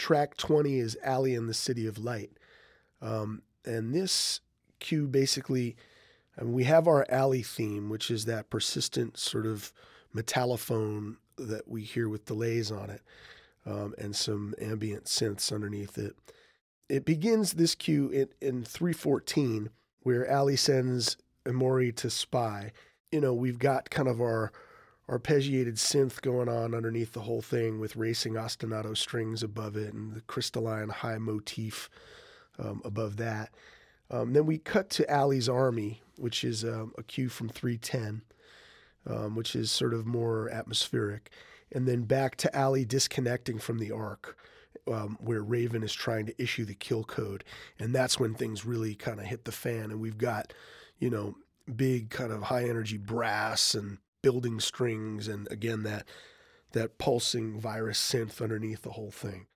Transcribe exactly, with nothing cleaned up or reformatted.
track twenty is Alley in the City of Light. Um, and this cue basically, I mean, we have our Alley theme, which is that persistent sort of metallophone that we hear with delays on it, um, and some ambient synths underneath it. It begins this cue in, in three fourteen, where Alley sends Emori to spy. You know, we've got kind of our arpeggiated synth going on underneath the whole thing with racing ostinato strings above it and the crystalline high motif um, above that. Um, then we cut to Alley's Army, which is um, a cue from three ten, um, which is sort of more atmospheric. And then back to Alley disconnecting from the Ark, um, where Raven is trying to issue the kill code. And that's when things really kind of hit the fan. And we've got, you know, big kind of high energy brass and building strings. And again, that, that pulsing virus synth underneath the whole thing.